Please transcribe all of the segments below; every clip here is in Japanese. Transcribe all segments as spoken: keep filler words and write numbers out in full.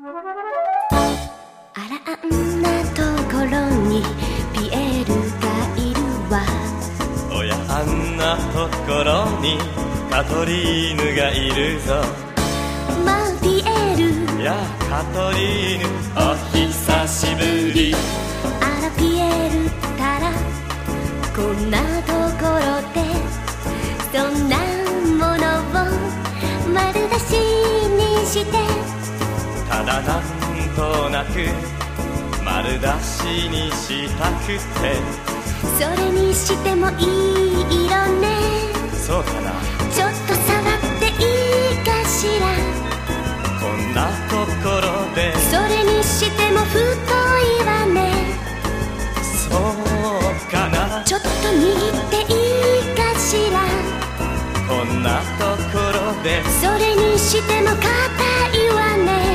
あらあんなところにピエールがいるわ。 おやあんなところにカトリーヌがいるぞ。 まあピエール、 やあカトリーヌお久しぶり。 あらピエールったらこんなところでそんなものを丸出しにして、 ただなんとなく丸出しにしたくて。 それにしてもいい色ね。 そうかな。 ちょっと触っていいかしら。 こんなところでそれにしても太いわね。 そうかな。 ちょっと握っていいかしら。 こんなところでそれにしても硬いわね。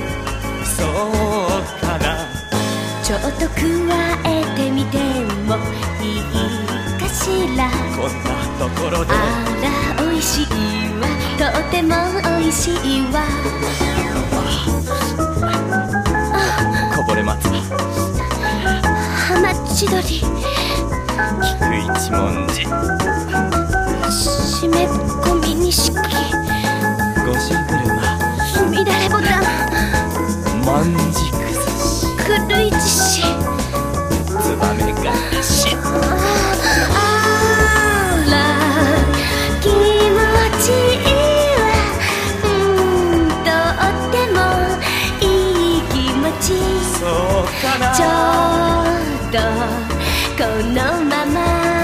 そうかな。 ちょっと加えてみてもいいかしら。 こんなところであらおいしいわ、とってもおいしいわ。 こぼれ松浜千鳥、 菊一文字締め込み錦、 五時車乱れボタン、 万事崩し狂い獅子、 ツバメ返し。 あら気持ちいいわ。うんとってもいい気持ち。 そうかな。 ちょっとこのまま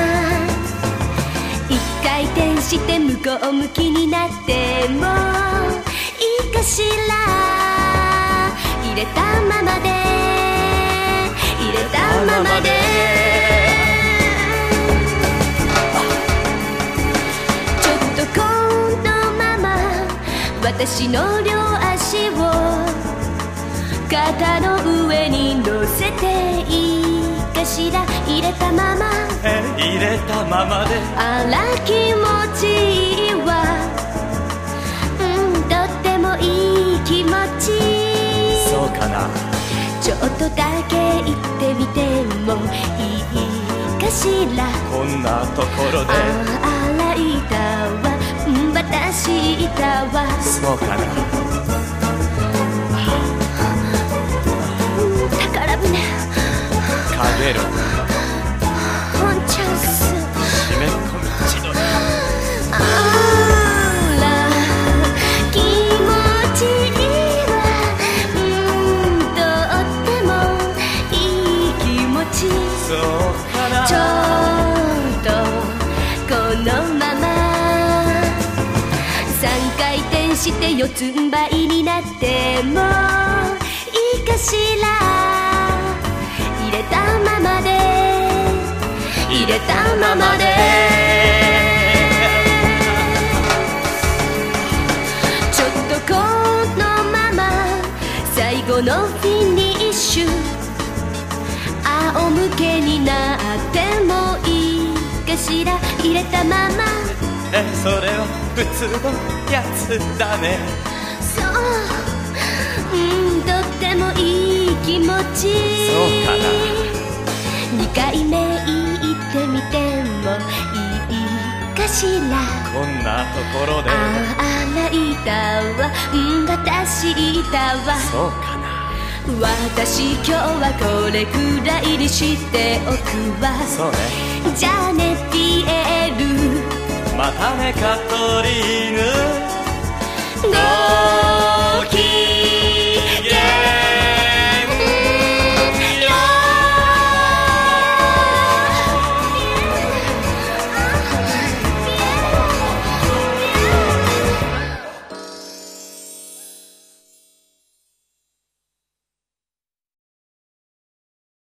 一回転して向こう向きになってもいいかしら。入れたままで入れたままでちょっとこのまま私の両足を肩の上に乗せていいかしら。入れたままえ入れたままであら気持ちいいわ。うんとってもいい気持ち。 そうかな。 ちょっとだけ言ってみてもいいかしら。 こんなところでああらいたわ、うん私いたわ。 そうかな。 宝船かげろ本チャンス、 締め込み千鳥。 あら気持ちいいわ。うんとってもいい気持ち。 そうかな。 ちょっとこのまま三回転して四つん這いになってもいいかしら。入れたままで入れたままでちょっとこのまま最後のフィニッシュ仰向けになってもいいかしら。入れたままえそれは普通のやつだね。 そううんとってもいい気持ち。 そうかな。 にかいめ言ってみてもいいかしら。 こんなところでああらいたわ、うん私いたわ。 そうかな。 私今日はこれくらいにしておくわ。 そうね。 じゃあねピエール、 またねカトリーヌ。 ゴー